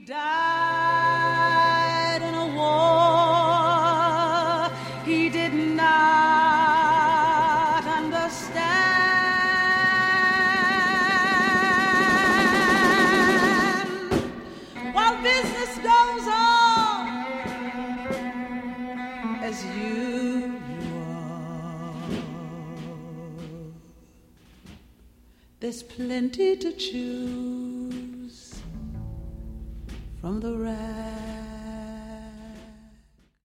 died in a war he did not understand. While business goes on as usual, there's plenty to choose from the rack